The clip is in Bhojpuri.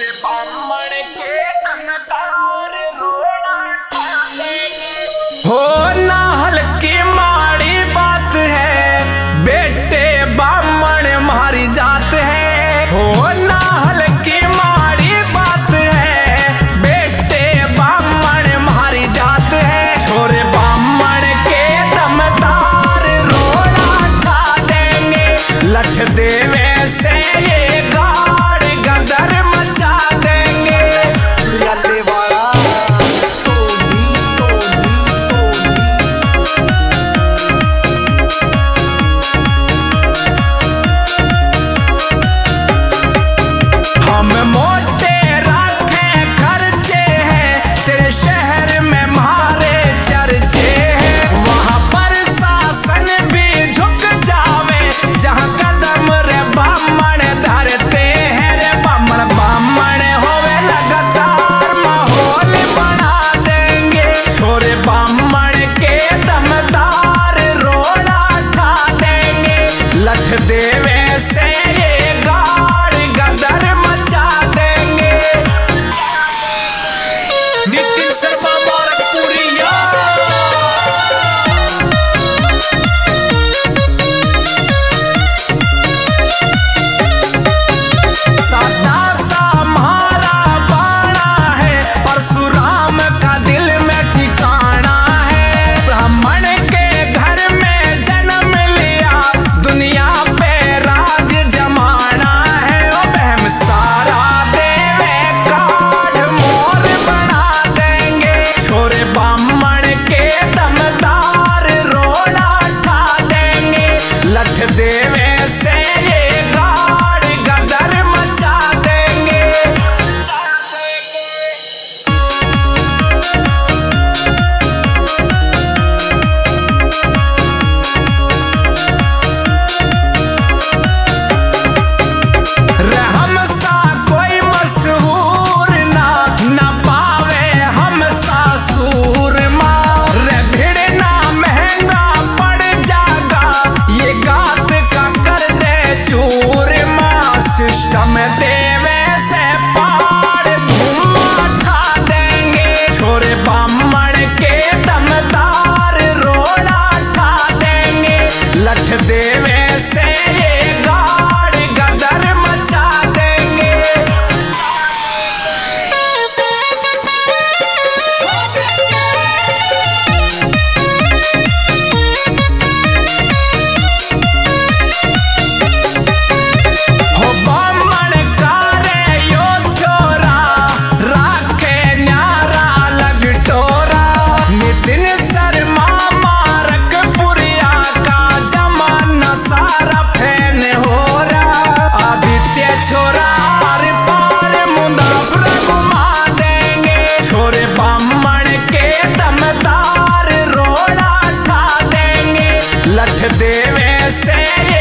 हो ना हल्की माड़ी बात है, बेटे बामण मारी जात है। हो ना हल्की माड़ी बात है, बेटे बामण मारी जात है। छोरे बामण के दमदार रोड़ा खा देंगे, लठ देवे से ये गाड़ गदर मचा देंगे। देवे से ये गाड़ गदर मचा देंगे। नितिन शर्मा मारकपुरिया सादा सा हमारा बाड़ा है, परशुराम का दिल में ठिकाना है। ब्राह्मण के घर में जन्म लिया, दुनिया देवे से ये गाड़ गदर मचा देंगे। रहम सा कोई मशहूर ना पावे हम सा सूरमा। रे भिड़ ना महंगा पड़ जागा, ये गात का कर दे चूरमा। सिस्टम देवे से पार धुआं उठा देंगे, छोरे बामण के दमदार रोड़ा उठा देंगे। लठ देवे से ये गाड़ गदर मचा देंगे। लठ देवे से